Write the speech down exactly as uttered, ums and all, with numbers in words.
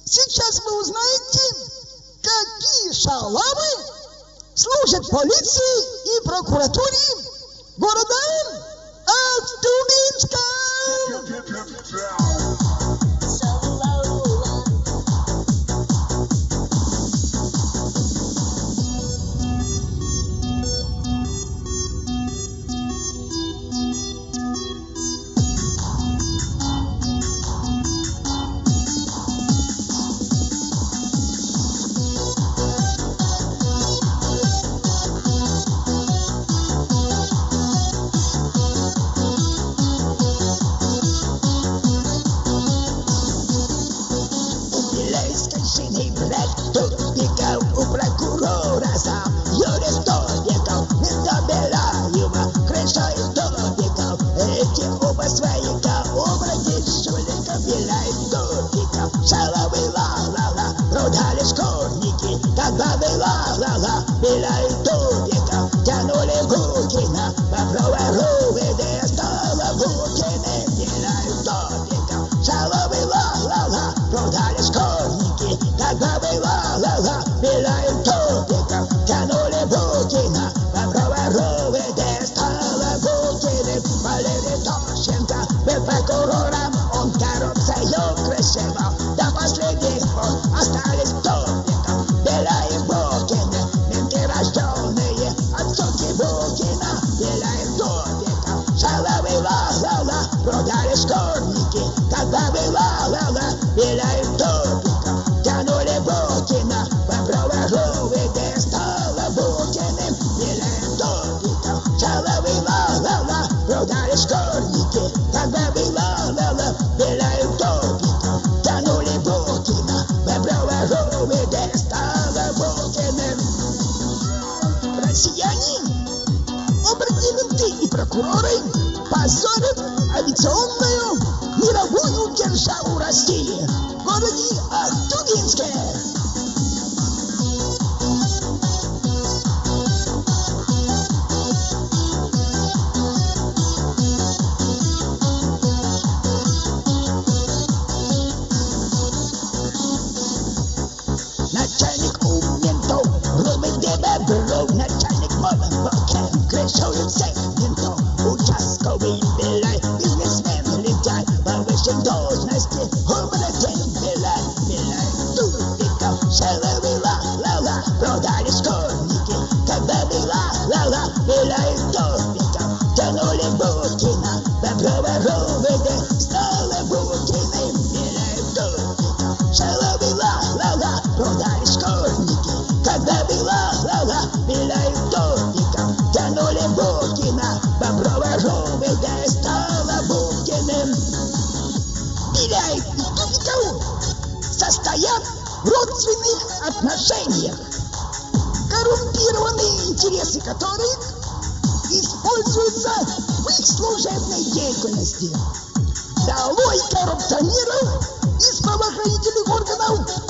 Сейчас вы узнаете, какие шалавы служат полиции и прокуратуре города Ахтубинска. Тут бегал у прокурора сам Юрий сто бегал, не добирал его крышой сто бегал. Эти оба свояка, образи жулика, виляет тупиков. Шаловы ла-ла-ла, продали шкурники, кабабы ла-ла-ла, виляет тупиков. Тянули Букина, попробовали, где стало Букины, виляет тупиков. Шаловы ла-ла-ла, продали шкурники, кабабы ла-ла-ла, виляет тупиков. Тянули Букина, попробовали, где стало Букины. Валерий Тощенко был прокурором, он коррупцию крышевал. До последних он остались тупиков. Виляет Букины, менты рожденные от сутки Букина, виляет тупиков. Шаловы ла-ла-ла, продали шкурники, кабабы ла-ла-ла, виляет тупиков. Тянули Букина, попробовали, где стало Букиным, виляет тупиков. Шаловы ла-ла-ла, продали шкурники, кабабы ла-ла-ла, виляет тупиков. Тянули Букина, попробовали, где стало Букиным. Россияне, обратили и прокуроры позорят авиационную мировую державу России в городе Ахтубинске. Начальник у ментов, рыбы где бобров, начальник мобокен, крышует всех ментов. Участковый беляй, бизнесмен летяй, по высшей должности, оборотень беляй, беляй тупиков. Шаловы ла-ла-ла, продали шкурники, кабабы ла-ла-ла, беляй тупиков. Тянули Букина, попробовали, где стало Букиным, беляй тупиков. Шаловы ла-ла-ла, продали шкурники, кабабы ла-ла-ла, беляй тупиков. Тянули Букина, попробовали, где стало Букиным. Беляев и тупиков состоят в родственных отношениях, коррумпированные интересы которых используются в их служебной деятельности. Долой коррупционеров из правоохранительных органов